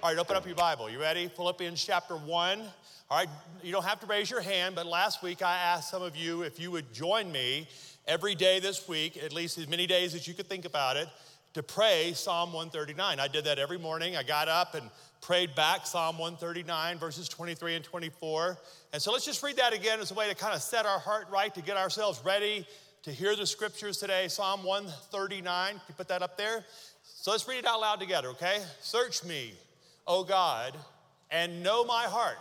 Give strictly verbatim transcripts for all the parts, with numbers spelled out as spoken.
All right, open up your Bible. You ready? Philippians chapter one. All right, you don't have to raise your hand, but last week I asked some of you if you would join me every day this week, at least as many days as you could think about it, to pray Psalm one thirty-nine. I did that every morning. I got up and prayed back Psalm one thirty-nine, verses twenty-three and twenty-four. And so let's just read that again as a way to kind of set our heart right, to get ourselves ready to hear the scriptures today. Psalm one thirty-nine, can you put that up there? So let's read it out loud together, okay? Search me, O God, and know my heart.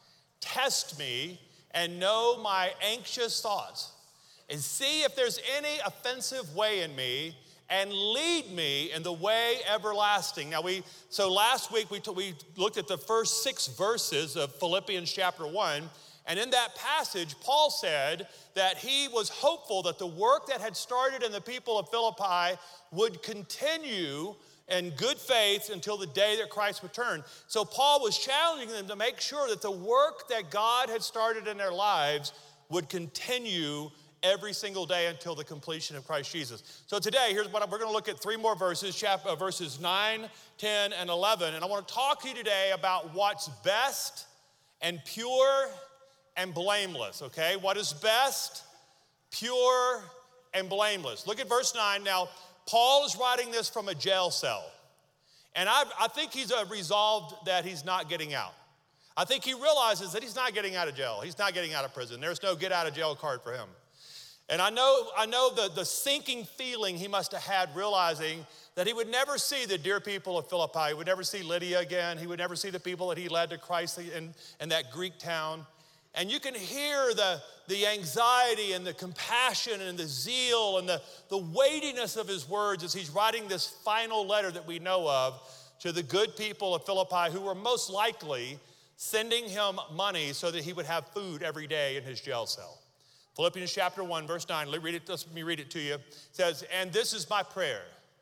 Test me and know my anxious thoughts. And see if there's any offensive way in me, and lead me in the way everlasting. Now we, so last week we, t- we looked at the first six verses of Philippians chapter one. And in that passage, Paul said that he was hopeful that the work that had started in the people of Philippi would continue in good faith until the day that Christ returned. So Paul was challenging them to make sure that the work that God had started in their lives would continue every single day until the completion of Christ Jesus. So today, here's what I'm, we're going to look at three more verses, chapter, uh, verses nine, ten, and eleven. And I want to talk to you today about what's best and pure and blameless, okay? What is best, pure, and blameless. Look at verse nine. Now, Paul is writing this from a jail cell. And I, I think he's uh, resolved that he's not getting out. I think he realizes that he's not getting out of jail. He's not getting out of prison. There's no get out of jail card for him. And I know, I know the, the sinking feeling he must have had realizing that he would never see the dear people of Philippi. He would never see Lydia again. He would never see the people that he led to Christ in, in that Greek town. And you can hear the, the anxiety and the compassion and the zeal and the, the weightiness of his words as he's writing this final letter that we know of to the good people of Philippi who were most likely sending him money so that he would have food every day in his jail cell. Philippians chapter one, verse nine, let, read it, let me read it to you. It says, and this is my prayer.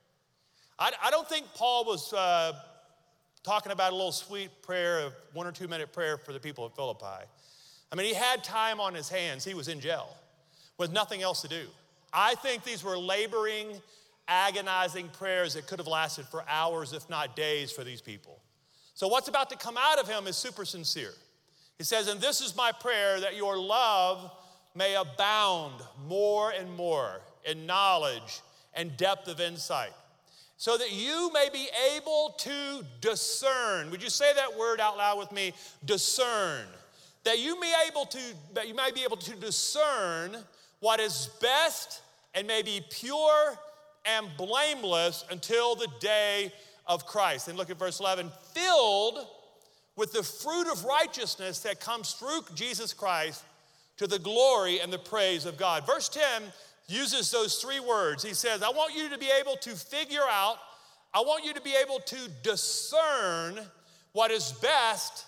I, I don't think Paul was uh, talking about a little sweet prayer, a one or two minute prayer for the people of Philippi. I mean, he had time on his hands. He was in jail with nothing else to do. I think these were laboring, agonizing prayers that could have lasted for hours, if not days, for these people. So what's about to come out of him is super sincere. He says, and this is my prayer, that your love may abound more and more in knowledge and depth of insight, so that you may be able to discern. Would you say that word out loud with me? Discern. That you may able to, that you may be able to discern what is best and may be pure and blameless until the day of Christ. And look at verse eleven. Filled with the fruit of righteousness that comes through Jesus Christ to the glory and the praise of God. Verse ten uses those three words. He says, I want you to be able to figure out, I want you to be able to discern what is best,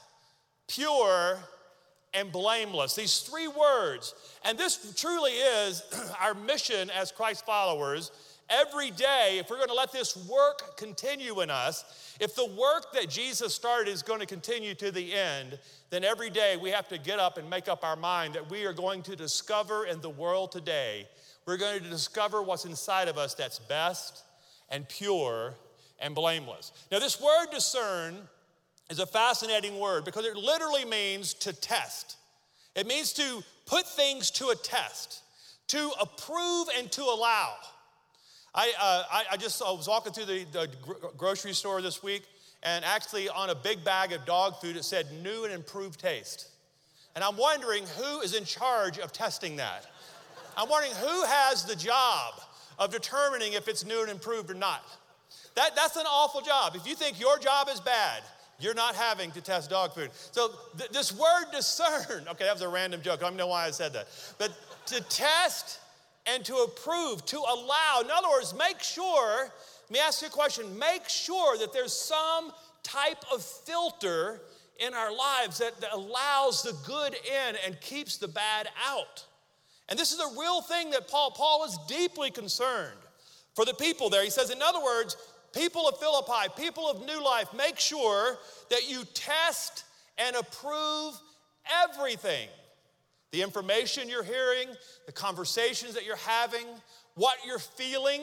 pure, and blameless. These three words. And this truly is our mission as Christ followers. Every day, if we're going to let this work continue in us, if the work that Jesus started is going to continue to the end, then every day we have to get up and make up our mind that we are going to discover in the world today, we're going to discover what's inside of us that's best and pure and blameless. Now, this word discern is a fascinating word because it literally means to test. It means to put things to a test, to approve and to allow. I, uh, I, I just I was walking through the, the grocery store this week, and actually on a big bag of dog food, it said new and improved taste. And I'm wondering who is in charge of testing that. I'm wondering who has the job of determining if it's new and improved or not. That, that's an awful job. If you think your job is bad, you're not having to test dog food. So th- this word discern, okay, that was a random joke. I don't know why I said that. But to test and to approve, to allow. In other words, make sure, let me ask you a question, make sure that there's some type of filter in our lives that, that allows the good in and keeps the bad out. And this is a real thing that Paul, Paul is deeply concerned for the people there. He says, in other words, people of Philippi, people of New Life, make sure that you test and approve everything. The information you're hearing, the conversations that you're having, what you're feeling. Have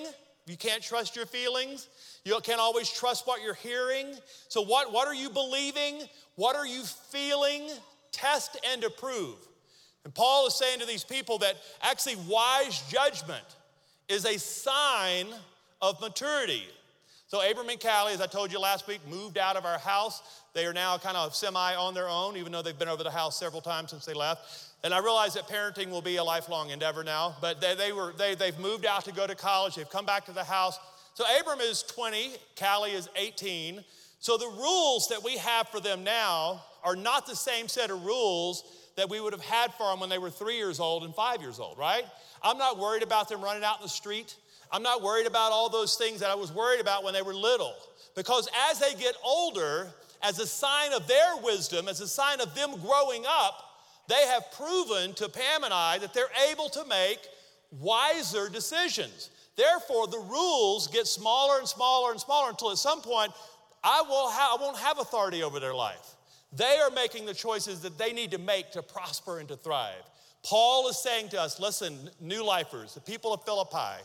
You can't trust your feelings. You can't always trust what you're hearing. So what, what are you believing? What are you feeling? Test and approve. And Paul is saying to these people that actually wise judgment is a sign of maturity. So Abram and Callie, as I told you last week, moved out of our house. They are now kind of semi on their own, even though they've been over the house several times since they left. And I realize that parenting will be a lifelong endeavor now, but they, they were, they, they've moved out to go to college. They've come back to the house. So Abram is twenty, Callie is eighteen. So the rules that we have for them now are not the same set of rules that we would have had for them when they were three years old and five years old, right? I'm not worried about them running out in the street. I'm not worried about all those things that I was worried about when they were little. Because as they get older, as a sign of their wisdom, as a sign of them growing up, they have proven to Pam and I that they're able to make wiser decisions. Therefore, the rules get smaller and smaller and smaller until at some point, I, will ha- I won't have authority over their life. They are making the choices that they need to make to prosper and to thrive. Paul is saying to us, listen, new lifers, the people of Philippi,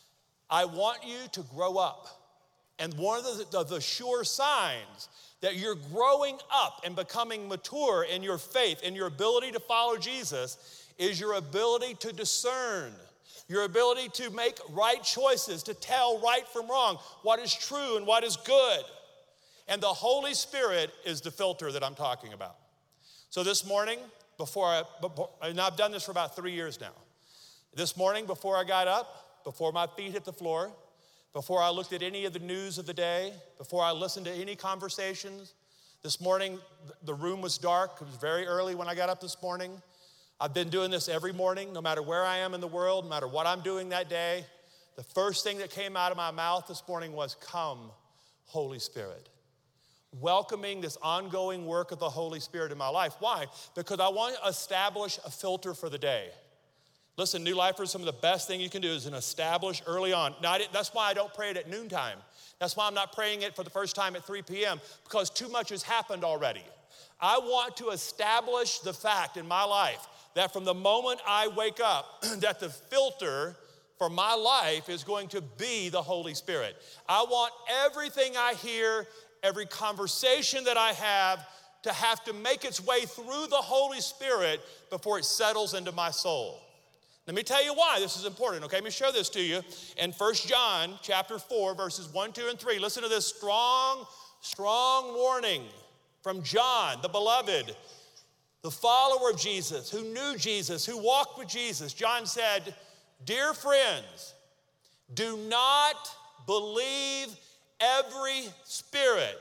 I want you to grow up. And one of the, of the sure signs that you're growing up and becoming mature in your faith and your ability to follow Jesus is your ability to discern, your ability to make right choices, to tell right from wrong, what is true and what is good. And the Holy Spirit is the filter that I'm talking about. So this morning, before I, before, and I've done this for about three years now. This morning, before I got up, before my feet hit the floor, before I looked at any of the news of the day, before I listened to any conversations, this morning, the room was dark. It was very early when I got up this morning. I've been doing this every morning, no matter where I am in the world, no matter what I'm doing that day. The first thing that came out of my mouth this morning was, come, Holy Spirit. Welcoming this ongoing work of the Holy Spirit in my life. Why? Because I want to establish a filter for the day. Listen, new lifers, some of the best thing you can do is an establish early on. Now, I that's why I don't pray it at noontime. That's why I'm not praying it for the first time at three p.m. because too much has happened already. I want to establish the fact in my life that from the moment I wake up, that the filter for my life is going to be the Holy Spirit. I want everything I hear, every conversation that I have, to have to make its way through the Holy Spirit before it settles into my soul. Let me tell you why this is important, okay? Let me show this to you. In First John chapter four, verses one, two, and three, listen to this strong, strong warning from John, the beloved, the follower of Jesus, who knew Jesus, who walked with Jesus. John said, dear friends, do not believe every spirit.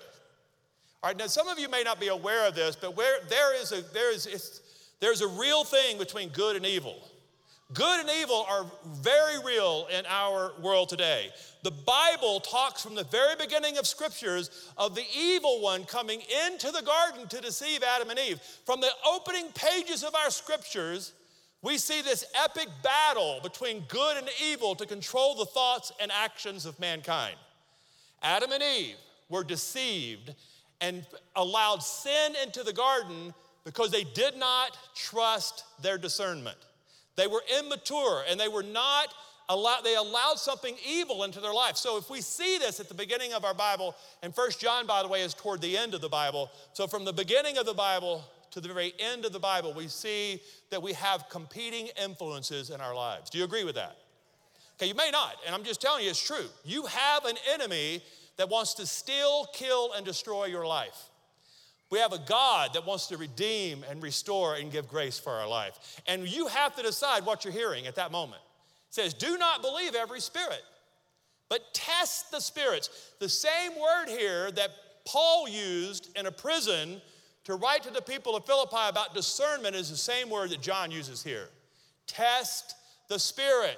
All right, now some of you may not be aware of this, but where there is a, there is, it's, there's a real thing between good and evil. Good and evil are very real in our world today. The Bible talks from the very beginning of scriptures of the evil one coming into the garden to deceive Adam and Eve. From the opening pages of our scriptures, we see this epic battle between good and evil to control the thoughts and actions of mankind. Adam and Eve were deceived and allowed sin into the garden because they did not trust their discernment. They were immature and they were not allowed, they allowed something evil into their life. So if we see this at the beginning of our Bible, and First John, by the way, is toward the end of the Bible. So from the beginning of the Bible to the very end of the Bible, we see that we have competing influences in our lives. Do you agree with that? Okay, you may not, and I'm just telling you it's true. You have an enemy that wants to steal, kill, and destroy your life. We have a God that wants to redeem and restore and give grace for our life. And you have to decide what you're hearing at that moment. It says, do not believe every spirit, but test the spirits. The same word here that Paul used in a prison to write to the people of Philippi about discernment is the same word that John uses here. Test the spirit.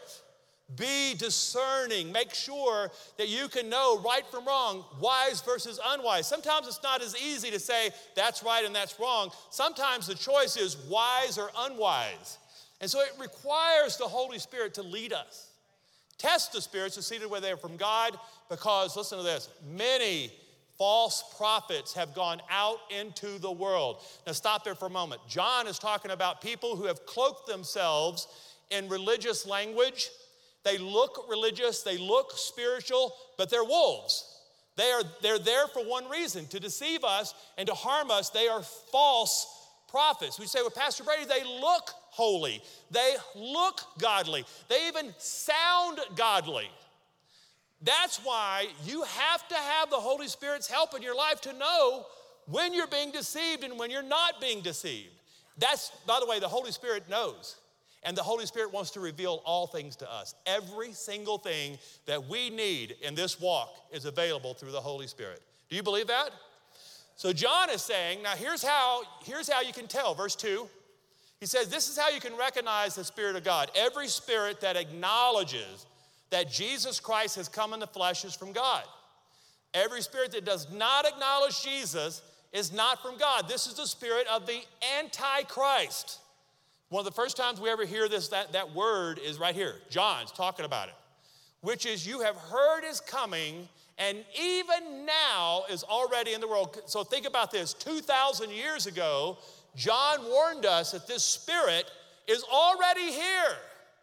Be discerning. Make sure that you can know right from wrong, wise versus unwise. Sometimes it's not as easy to say that's right and that's wrong. Sometimes the choice is wise or unwise. And so it requires the Holy Spirit to lead us. Test the spirits to see whether they're from God, because, listen to this, many false prophets have gone out into the world. Now stop there for a moment. John is talking about people who have cloaked themselves in religious language. They look religious, they look spiritual, but they're wolves. They are, they're there for one reason, to deceive us and to harm us. They are false prophets. We say, well, Pastor Brady, they look holy. They look godly. They even sound godly. That's why you have to have the Holy Spirit's help in your life to know when you're being deceived and when you're not being deceived. That's, by the way, the Holy Spirit knows. And the Holy Spirit wants to reveal all things to us. Every single thing that we need in this walk is available through the Holy Spirit. Do you believe that? So John is saying, now here's how, here's how you can tell. Verse two, he says, this is how you can recognize the Spirit of God. Every spirit that acknowledges that Jesus Christ has come in the flesh is from God. Every spirit that does not acknowledge Jesus is not from God. This is the spirit of the Antichrist. One of the first times we ever hear this, that, that word is right here. John's talking about it, which is you have heard is coming and even now is already in the world. So think about this. two thousand years ago, John warned us that this spirit is already here.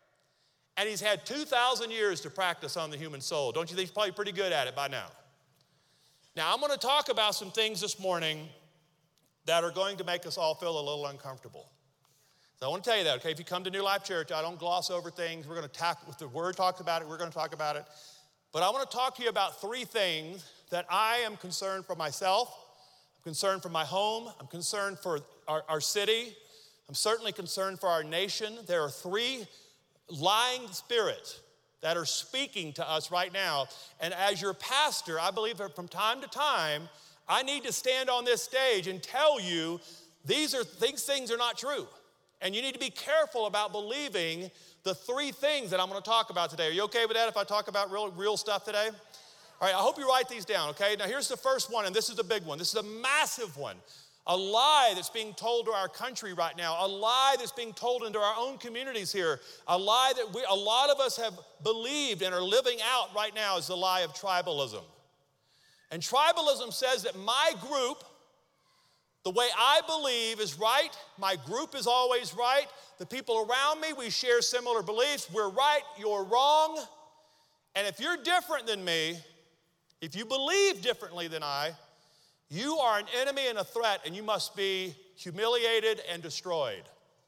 And he's had two thousand years to practice on the human soul. Don't you think he's probably pretty good at it by now? Now, I'm going to talk about some things this morning that are going to make us all feel a little uncomfortable. So I want to tell you that, okay? If you come to New Life Church, I don't gloss over things. We're going to talk, if the Word talks about it, we're going to talk about it. But I want to talk to you about three things that I am concerned for myself. I'm concerned for my home. I'm concerned for our, our city. I'm certainly concerned for our nation. There are three lying spirits that are speaking to us right now. And as your pastor, I believe that from time to time, I need to stand on this stage and tell you these are these things are not true. And you need to be careful about believing the three things that I'm going to talk about today. Are you okay with that if I talk about real, real stuff today? All right, I hope you write these down, okay? Now here's the first one, and this is a big one. This is a massive one. A lie that's being told to our country right now. A lie that's being told into our own communities here. A lie that we, a lot of us have believed and are living out right now is the lie of tribalism. And tribalism says that my group, the way I believe is right, my group is always right, the people around me, we share similar beliefs, we're right, you're wrong, and if you're different than me, if you believe differently than I, you are an enemy and a threat, and you must be humiliated and destroyed.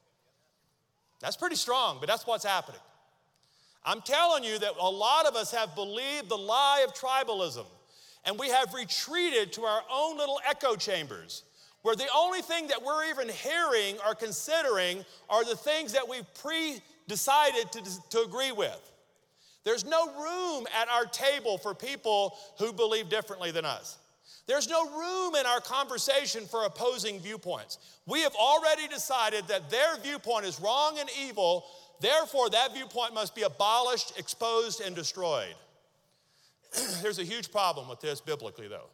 That's pretty strong, but that's what's happening. I'm telling you that a lot of us have believed the lie of tribalism, and we have retreated to our own little echo chambers, where the only thing that we're even hearing or considering are the things that we've pre-decided to, to agree with. There's no room at our table for people who believe differently than us. There's no room in our conversation for opposing viewpoints. We have already decided that their viewpoint is wrong and evil, therefore that viewpoint must be abolished, exposed, and destroyed. There's a huge problem with this biblically, though.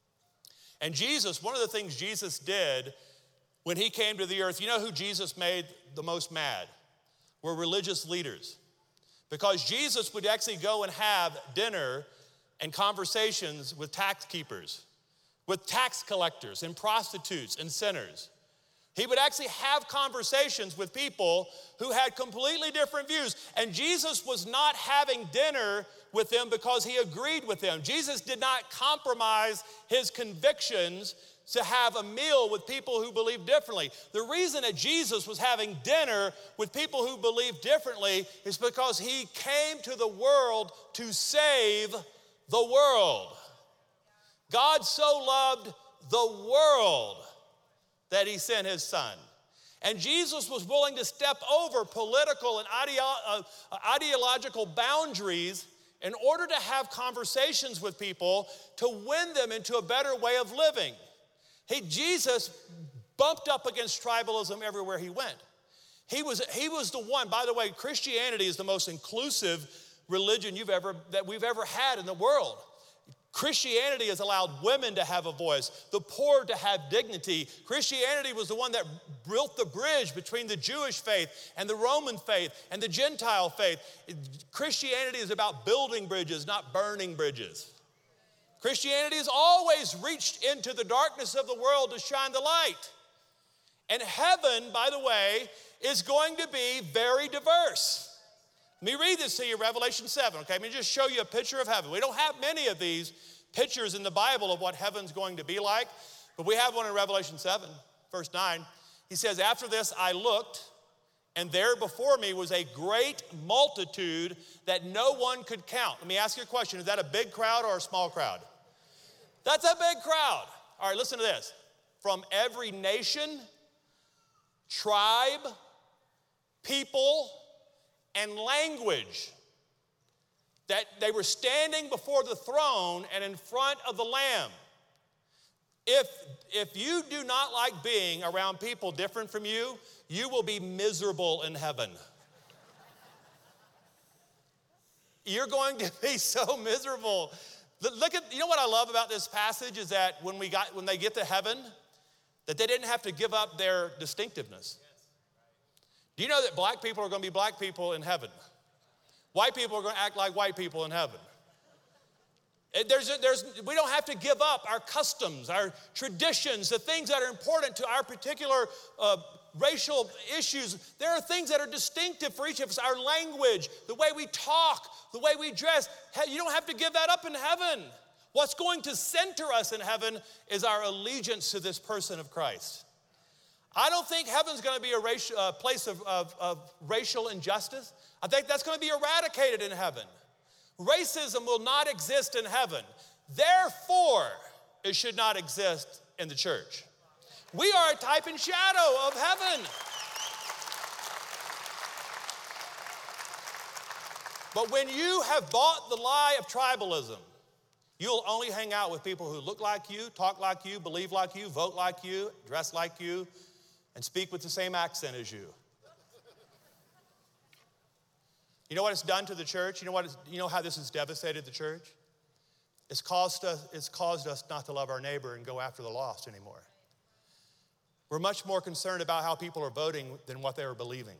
And Jesus, one of the things Jesus did when he came to the earth, you know who Jesus made the most mad? Were religious leaders. Because Jesus would actually go and have dinner and conversations with tax keepers, with tax collectors and prostitutes and sinners. He would actually have conversations with people who had completely different views. And Jesus was not having dinner with them because he agreed with them. Jesus did not compromise his convictions to have a meal with people who believe differently. The reason that Jesus was having dinner with people who believe differently is because he came to the world to save the world. God so loved the world that he sent his son. And Jesus was willing to step over political and ideo- uh, ideological boundaries in order to have conversations with people to win them into a better way of living. He, Jesus bumped up against tribalism everywhere he went. He was, he was the one, by the way, Christianity is the most inclusive religion you've ever, that we've ever had in the world. Christianity has allowed women to have a voice, the poor to have dignity. Christianity was the one that built the bridge between the Jewish faith and the Roman faith and the Gentile faith. Christianity is about building bridges, not burning bridges. Christianity has always reached into the darkness of the world to shine the light. And heaven, by the way, is going to be very diverse. Let me read this to you, Revelation seven, okay? Let me just show you a picture of heaven. We don't have many of these pictures in the Bible of what heaven's going to be like, but we have one in Revelation seven, verse nine. He says, after this I looked, and there before me was a great multitude that no one could count. Let me ask you a question. Is that a big crowd or a small crowd? That's a big crowd. All right, listen to this. From every nation, tribe, people, and language, that they were standing before the throne and in front of the Lamb. If, if you do not like being around people different from you, you will be miserable in heaven. You're going to be so miserable. Look at, you know what I love about this passage is that when we got when they get to heaven, that they didn't have to give up their distinctiveness. Do you know that black people are going to be black people in heaven? White people are going to act like white people in heaven. There's, there's, we don't have to give up our customs, our traditions, the things that are important to our particular uh, racial issues. There are things that are distinctive for each of us. Our language, the way we talk, the way we dress. You don't have to give that up in heaven. What's going to center us in heaven is our allegiance to this person of Christ. I don't think heaven's going to be a racial, uh, place of, of, of racial injustice. I think that's going to be eradicated in heaven. Racism will not exist in heaven. Therefore, it should not exist in the church. We are a type and shadow of heaven. But when you have bought the lie of tribalism, you'll only hang out with people who look like you, talk like you, believe like you, vote like you, dress like you, and speak with the same accent as you. You know what it's done to the church? You know what? It's, you know how this has devastated the church? It's caused us, it's caused us not to love our neighbor and go after the lost anymore. We're much more concerned about how people are voting than what they are believing.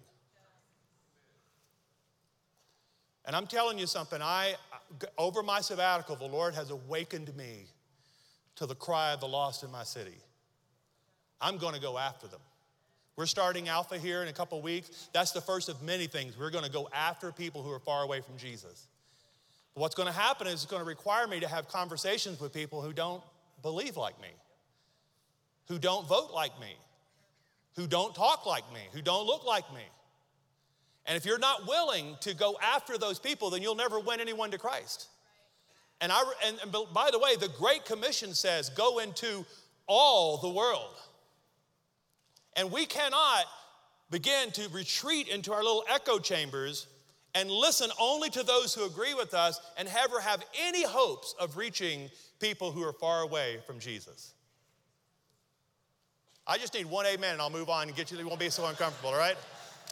And I'm telling you something, I, over my sabbatical, the Lord has awakened me to the cry of the lost in my city. I'm going to go after them. We're starting Alpha here in a couple weeks. That's the first of many things. We're going to go after people who are far away from Jesus. But what's going to happen is it's going to require me to have conversations with people who don't believe like me, who don't vote like me, who don't talk like me, who don't look like me. And if you're not willing to go after those people, then you'll never win anyone to Christ. And, I, and, and by the way, the Great Commission says, go into all the world. And we cannot begin to retreat into our little echo chambers and listen only to those who agree with us and never have any hopes of reaching people who are far away from Jesus. I just need one amen and I'll move on and get you, you won't be so uncomfortable, all right?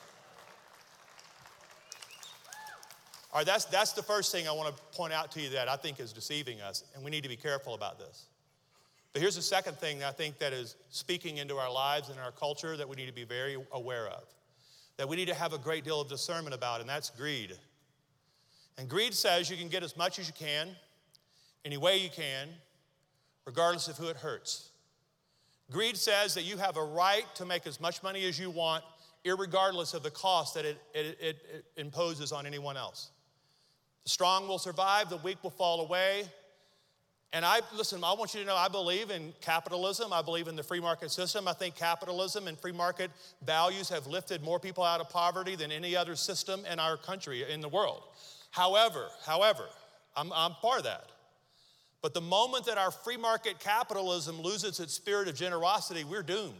All right, that's, that's the first thing I want to point out to you that I think is deceiving us, and we need to be careful about this. But here's the second thing that I think that is speaking into our lives and our culture that we need to be very aware of, that we need to have a great deal of discernment about, and that's greed. And greed says you can get as much as you can, any way you can, regardless of who it hurts. Greed says that you have a right to make as much money as you want, irregardless of the cost that it, it, it, it imposes on anyone else. The strong will survive, the weak will fall away. And I, listen, I want you to know I believe in capitalism. I believe in the free market system. I think capitalism and free market values have lifted more people out of poverty than any other system in our country, in the world. However, however, I'm, I'm part of that. But the moment that our free market capitalism loses its spirit of generosity, we're doomed.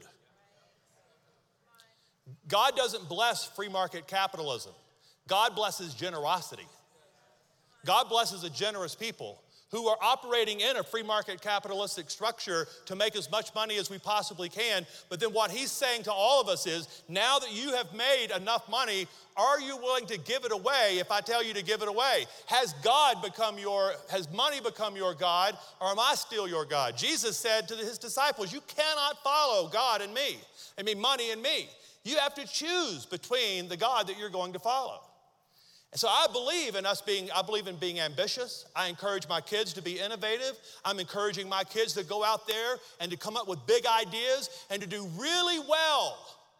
God doesn't bless free market capitalism. God blesses generosity. God blesses a generous people who are operating in a free market capitalistic structure to make as much money as we possibly can. But then what he's saying to all of us is, now that you have made enough money, are you willing to give it away if I tell you to give it away? Has God become your, has money become your God, or am I still your God? Jesus said to his disciples, you cannot follow God and me, I mean money and me. You have to choose between the God that you're going to follow. And so I believe in us being, I believe in being ambitious. I encourage my kids to be innovative. I'm encouraging my kids to go out there and to come up with big ideas and to do really well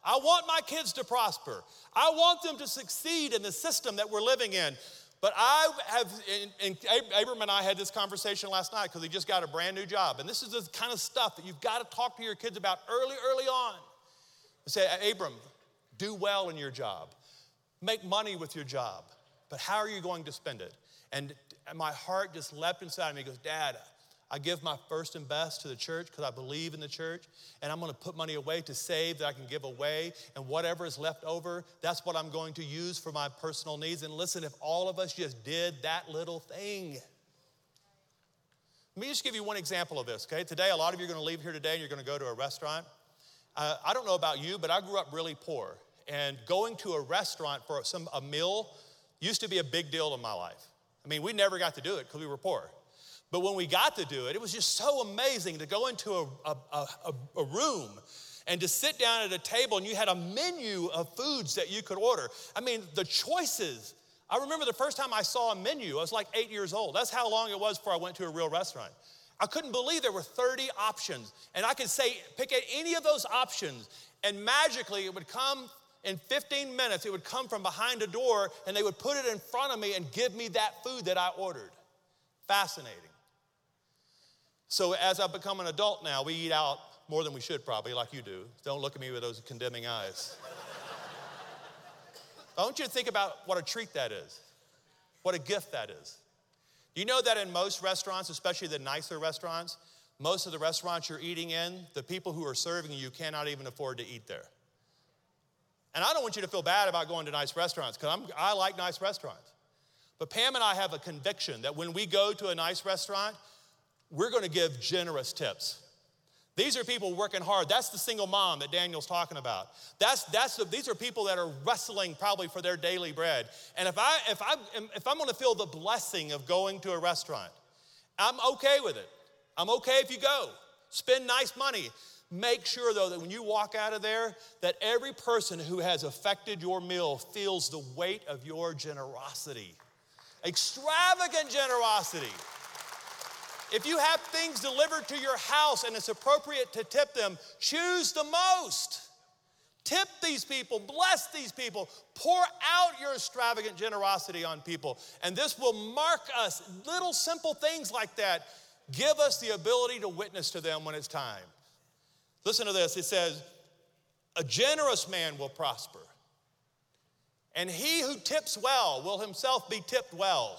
I want my kids to prosper. I want them to succeed in the system that we're living in. But I have, and, and Abram and I had this conversation last night because he just got a brand new job. And this is the kind of stuff that you've got to talk to your kids about early, early on. I say, Abram, do well in your job. Make money with your job. But how are you going to spend it? And my heart just leapt inside of me. He goes, Dad, I give my first and best to the church because I believe in the church, and I'm going to put money away to save that I can give away, and whatever is left over, that's what I'm going to use for my personal needs. And listen, if all of us just did that little thing. Let me just give you one example of this, okay? Today, a lot of you are going to leave here today, and you're going to go to a restaurant. Uh, I don't know about you, but I grew up really poor, and going to a restaurant for some a meal used to be a big deal in my life. I mean, we never got to do it because we were poor. But when we got to do it, it was just so amazing to go into a, a, a, a room and to sit down at a table and you had a menu of foods that you could order. I mean, the choices. I remember the first time I saw a menu, I was like eight years old. That's how long it was before I went to a real restaurant. I couldn't believe there were thirty options. And I could say, pick at any of those options, and magically it would come in fifteen minutes, it would come from behind a door and they would put it in front of me and give me that food that I ordered. Fascinating. So as I've become an adult now, we eat out more than we should probably, like you do. Don't look at me with those condemning eyes. I want you to think about what a treat that is, what a gift that is. Do you know that in most restaurants, especially the nicer restaurants, most of the restaurants you're eating in, the people who are serving you cannot even afford to eat there. And I don't want you to feel bad about going to nice restaurants, because I like nice restaurants. But Pam and I have a conviction that when we go to a nice restaurant, we're going to give generous tips. These are people working hard. That's the single mom that Daniel's talking about. That's, that's the, these are people that are wrestling probably for their daily bread. And if, I, if, I, if I'm going to feel the blessing of going to a restaurant, I'm okay with it. I'm okay if you go. Spend nice money. Make sure, though, that when you walk out of there, that every person who has affected your meal feels the weight of your generosity. Extravagant generosity. If you have things delivered to your house and it's appropriate to tip them, choose the most. Tip these people, bless these people, pour out your extravagant generosity on people. And this will mark us. Little simple things like that give us the ability to witness to them when it's time. Listen to this. It says, a generous man will prosper, and he who tips well will himself be tipped well.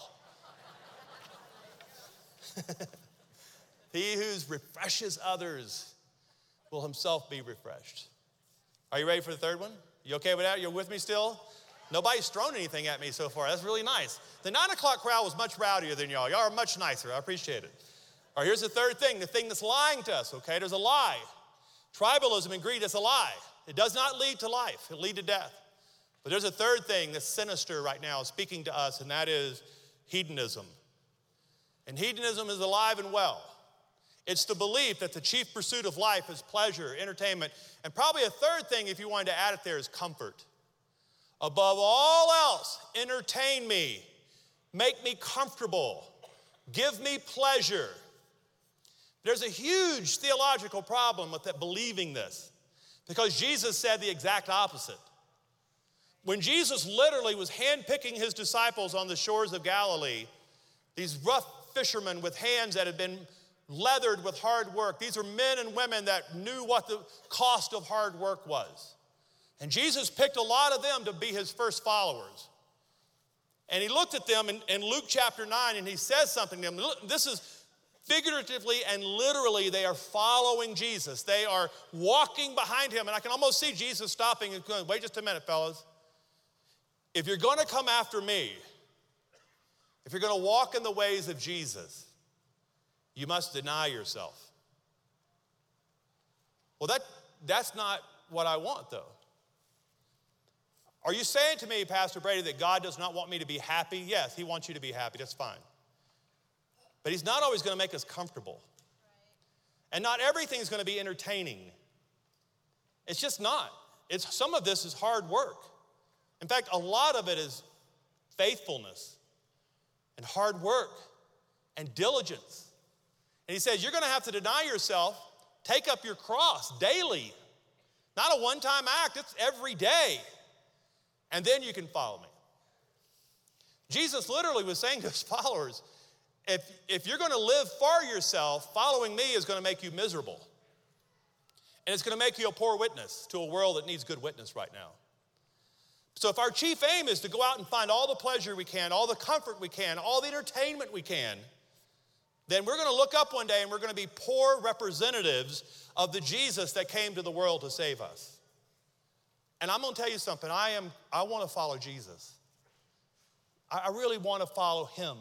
He who refreshes others will himself be refreshed. Are you ready for the third one? You okay with that? You're with me still? Nobody's thrown anything at me so far. That's really nice. The nine o'clock crowd was much rowdier than y'all. Y'all are much nicer. I appreciate it. All right, here's the third thing, the thing that's lying to us, okay? There's a lie. Tribalism and greed is a lie. It does not lead to life. It leads to death. But there's a third thing that's sinister right now speaking to us, and that is hedonism. And hedonism is alive and well. It's the belief that the chief pursuit of life is pleasure, entertainment, and probably a third thing, if you wanted to add it there, is comfort. Above all else, entertain me, make me comfortable, give me pleasure. There's a huge theological problem with that, believing this, because Jesus said the exact opposite. When Jesus literally was handpicking his disciples on the shores of Galilee, these rough fishermen with hands that had been leathered with hard work. These are men and women that knew what the cost of hard work was. And Jesus picked a lot of them to be his first followers. And he looked at them in, in Luke chapter nine, and he says something to them. This is figuratively and literally, they are following Jesus. They are walking behind him. And I can almost see Jesus stopping and going, wait just a minute, fellas. If you're going to come after me, if you're going to walk in the ways of Jesus, you must deny yourself. Well, that, that's not what I want, though. Are you saying to me, Pastor Brady, that God does not want me to be happy? Yes, he wants you to be happy. That's fine. But he's not always going to make us comfortable. And not everything is going to be entertaining. It's just not. It's, some of this is hard work. In fact, a lot of it is faithfulness and hard work and diligence. And he says, you're going to have to deny yourself, take up your cross daily. Not a one-time act, it's every day. And then you can follow me. Jesus literally was saying to his followers, if, if you're going to live for yourself, following me is going to make you miserable. And it's going to make you a poor witness to a world that needs good witness right now. So if our chief aim is to go out and find all the pleasure we can, all the comfort we can, all the entertainment we can, then we're going to look up one day and we're going to be poor representatives of the Jesus that came to the world to save us. And I'm going to tell you something. I am. I want to follow Jesus. I really want to follow him.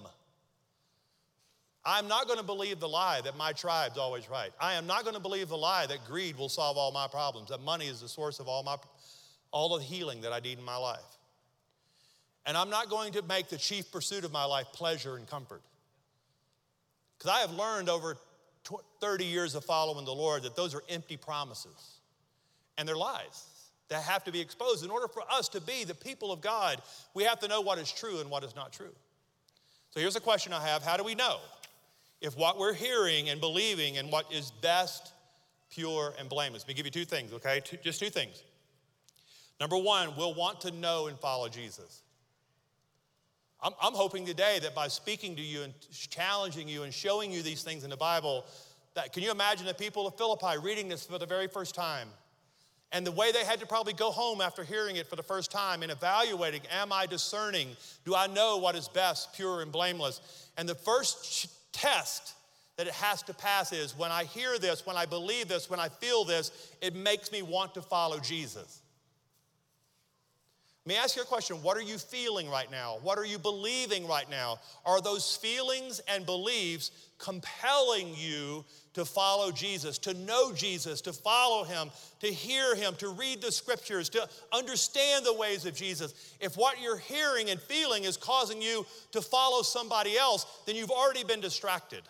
I'm not going to believe the lie that my tribe's always right. I am not going to believe the lie that greed will solve all my problems, that money is the source of all my all the healing that I need in my life. And I'm not going to make the chief pursuit of my life pleasure and comfort. Because I have learned over thirty years of following the Lord that those are empty promises. And they're lies that have to be exposed. In order for us to be the people of God, we have to know what is true and what is not true. So here's a question I have. How do we know if what we're hearing and believing and what is best, pure, and blameless? Let me give you two things, okay? Two, just two things. Number one, we'll want to know and follow Jesus. I'm, I'm hoping today that by speaking to you and challenging you and showing you these things in the Bible, that can you imagine the people of Philippi reading this for the very first time? And the way they had to probably go home after hearing it for the first time and evaluating, am I discerning? Do I know what is best, pure, and blameless? And the first test that it has to pass is when I hear this, when I believe this, when I feel this, it makes me want to follow Jesus. Let me ask you a question. What are you feeling right now? What are you believing right now? Are those feelings and beliefs compelling you to follow Jesus, to know Jesus, to follow him, to hear him, to read the scriptures, to understand the ways of Jesus? If what you're hearing and feeling is causing you to follow somebody else, then you've already been distracted.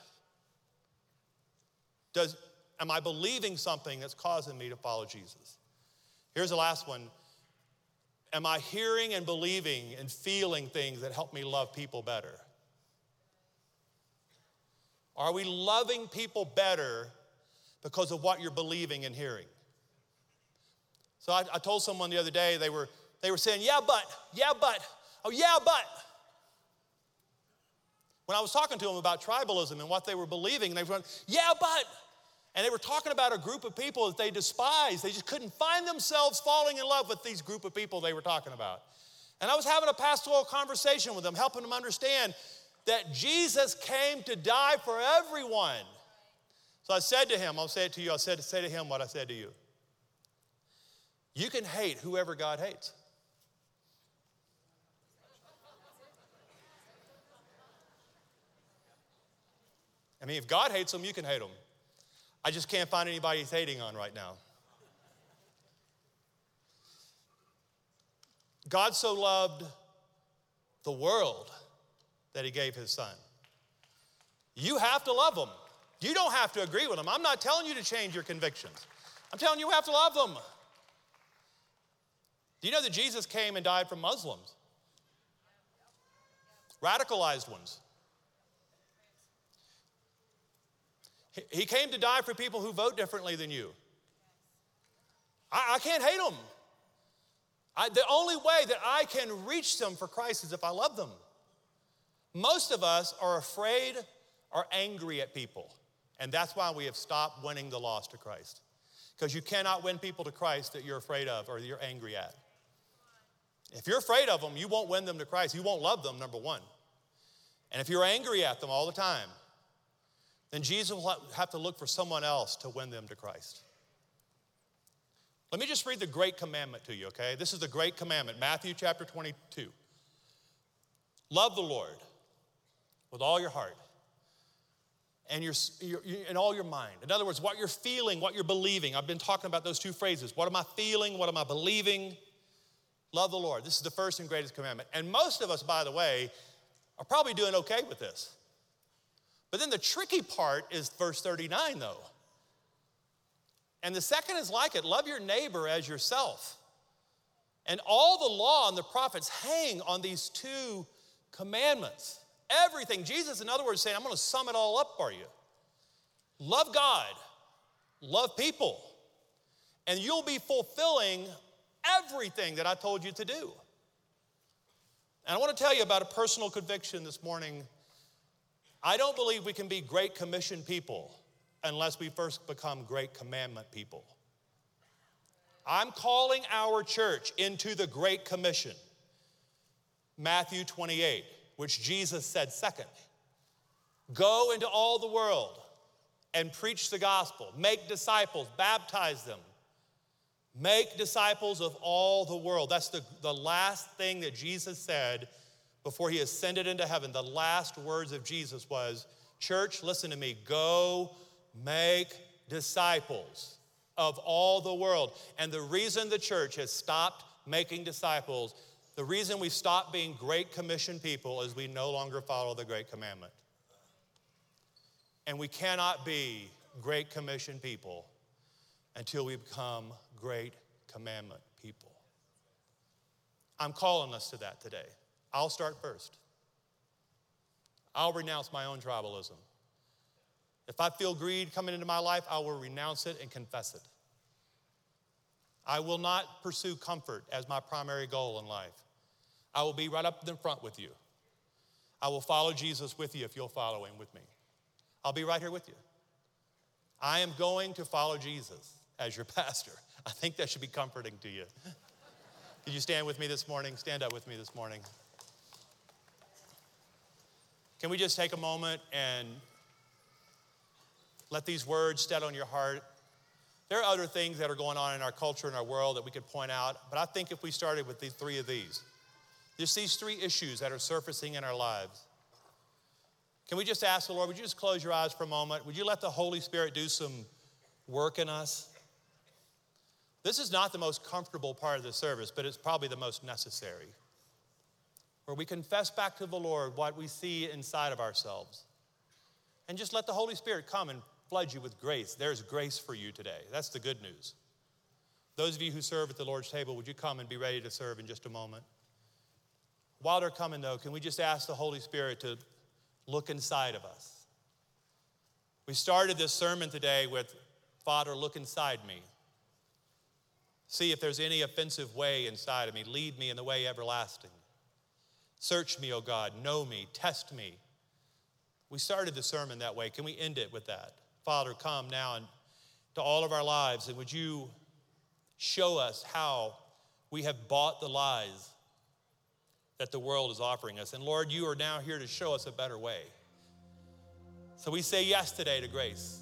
Does, am I believing something that's causing me to follow Jesus? Here's the last one. Am I hearing and believing and feeling things that help me love people better? Are we loving people better because of what you're believing and hearing? So I, I told someone the other day, they were, they were saying, yeah, but, yeah, but, oh, yeah, but. When I was talking to them about tribalism and what they were believing, they were going, yeah, but. And they were talking about a group of people that they despised. They just couldn't find themselves falling in love with these group of people they were talking about. And I was having a pastoral conversation with them, helping them understand that Jesus came to die for everyone. So I said to him, I'll say it to you, I said to say to him what I said to you. You can hate whoever God hates. I mean, if God hates them, you can hate them. I just can't find anybody he's hating on right now. God so loved the world that he gave his son. You have to love them. You don't have to agree with them. I'm not telling you to change your convictions. I'm telling you you have to love them. Do you know that Jesus came and died for Muslims? Radicalized ones. He came to die for people who vote differently than you. I, I can't hate them. I, the only way that I can reach them for Christ is if I love them. Most of us are afraid or angry at people. And that's why we have stopped winning the lost to Christ. Because you cannot win people to Christ that you're afraid of or you're angry at. If you're afraid of them, you won't win them to Christ. You won't love them, number one. And if you're angry at them all the time, then Jesus will have to look for someone else to win them to Christ. Let me just read the great commandment to you, okay? This is the great commandment, Matthew chapter twenty-two. Love the Lord with all your heart and your, your, and all your mind. In other words, what you're feeling, what you're believing. I've been talking about those two phrases. What am I feeling? What am I believing? Love the Lord. This is the first and greatest commandment. And most of us, by the way, are probably doing okay with this. But then the tricky part is verse thirty-nine, though. And the second is like it. Love your neighbor as yourself. And all the law and the prophets hang on these two commandments. Everything. Jesus, in other words, saying, I'm going to sum it all up for you. Love God. Love people. and you'll be fulfilling everything that I told you to do. And I want to tell you about a personal conviction this morning. I don't believe we can be Great Commission people unless we first become Great Commandment people. I'm calling our church into the Great Commission, Matthew twenty-eight, which Jesus said second. Go into all the world and preach the gospel. Make disciples, baptize them. Make disciples of all the world. That's the, the last thing that Jesus said before he ascended into heaven. The last words of Jesus was, church, listen to me, go make disciples of all the world. And the reason the church has stopped making disciples, the reason we've stopped being Great Commission people is we no longer follow the Great Commandment. And we cannot be Great Commission people until we become Great Commandment people. I'm calling us to that today. I'll start first. I'll renounce my own tribalism. If I feel greed coming into my life, I will renounce it and confess it. I will not pursue comfort as my primary goal in life. I will be right up in front with you. I will follow Jesus with you if you'll follow him with me. I'll be right here with you. I am going to follow Jesus as your pastor. I think that should be comforting to you. Could you stand with me this morning? Stand up with me this morning. Can we just take a moment and let these words settle on your heart? There are other things that are going on in our culture and our world that we could point out, but I think if we started with these three of these, just these three issues that are surfacing in our lives. Can we just ask the Lord, would you just close your eyes for a moment? Would you let the Holy Spirit do some work in us? This is not the most comfortable part of the service, but it's probably the most necessary. Where we confess back to the Lord what we see inside of ourselves. And just let the Holy Spirit come and flood you with grace. There's grace for you today. That's the good news. Those of you who serve at the Lord's table, would you come and be ready to serve in just a moment? While they're coming, though, can we just ask the Holy Spirit to look inside of us? We started this sermon today with, Father, look inside me. See if there's any offensive way inside of me. Lead me in the way everlasting. Search me, O God. Know me. Test me. We started the sermon that way. Can we end it with that? Father, come now and to all of our lives, and would you show us how we have bought the lies that the world is offering us. And Lord, you are now here to show us a better way. So we say yes today to grace.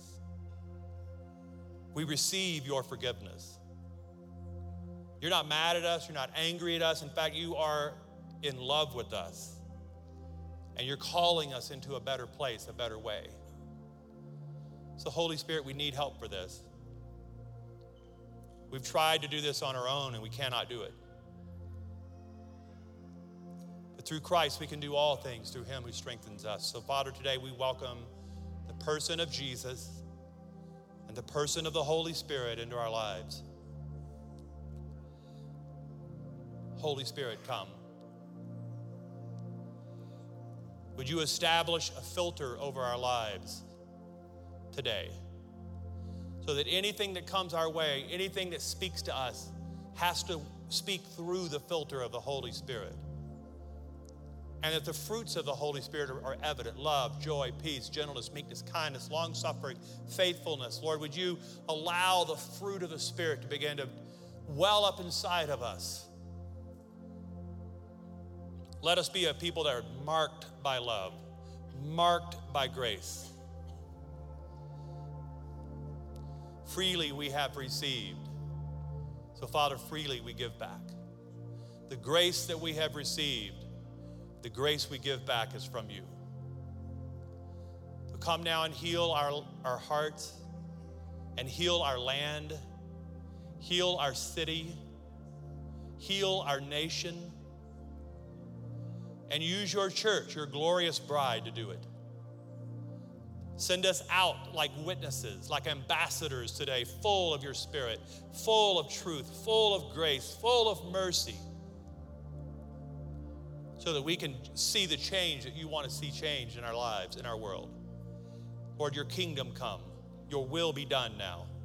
We receive your forgiveness. You're not mad at us. You're not angry at us. In fact, you are in love with us. And you're calling us into a better place, a better way. So Holy Spirit, we need help for this. We've tried to do this on our own and we cannot do it. But through Christ, we can do all things through him who strengthens us. So Father, today we welcome the person of Jesus and the person of the Holy Spirit into our lives. Holy Spirit, come. Would you establish a filter over our lives today so that anything that comes our way, anything that speaks to us, has to speak through the filter of the Holy Spirit. And that the fruits of the Holy Spirit are, are evident. Love, joy, peace, gentleness, meekness, kindness, long-suffering, faithfulness. Lord, would you allow the fruit of the Spirit to begin to well up inside of us? Let us be a people that are marked by love, marked by grace. Freely we have received. So Father, freely we give back. The grace that we have received, the grace we give back is from you. So come now and heal our, our hearts and heal our land, heal our city, heal our nation, and use your church, your glorious bride, to do it. Send us out like witnesses, like ambassadors today, full of your Spirit, full of truth, full of grace, full of mercy, so that we can see the change that you want to see change in our lives, in our world. Lord, your kingdom come. Your will be done now.